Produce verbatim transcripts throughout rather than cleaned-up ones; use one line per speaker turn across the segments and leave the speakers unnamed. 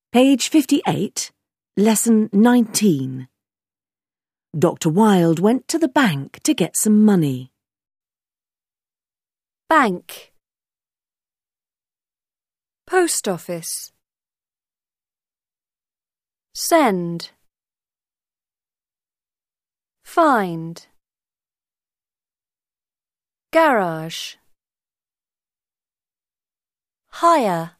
Page fifty-eight, Lesson nineteen. Doctor Wilde went to the bank to get some money.
Bank. Post office. Send. Find. Garage. Hire.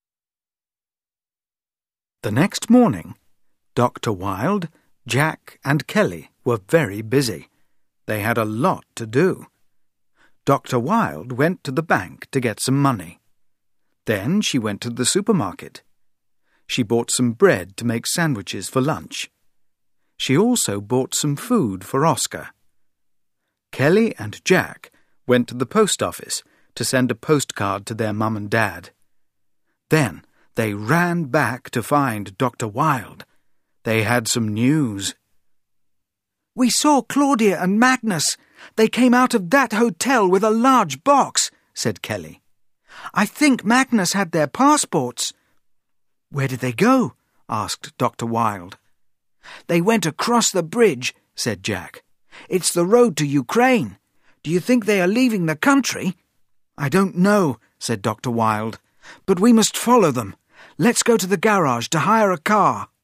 The next morning, Doctor Wilde, Jack and Kelly were very busy. They had a lot to do. Doctor Wilde went to the bank to get some money. Then she went to the supermarket. She bought some bread to make sandwiches for lunch. She also bought some food for Oscar. Kelly and Jack went to the post office to send a postcard to their mum and dad. Then they ran back to find Doctor Wilde. They had some news.
"We saw Claudia and Magnus. They came out of that hotel with a large box," said Kelly. "I think Magnus had their passports." "Where did they go?" asked Doctor Wilde. "They went across the bridge," said Jack. "It's the road to Ukraine. Do you think they are leaving the country?" "I don't know," said Doctor Wilde. "But we must follow them. Let's go to the garage to hire a car."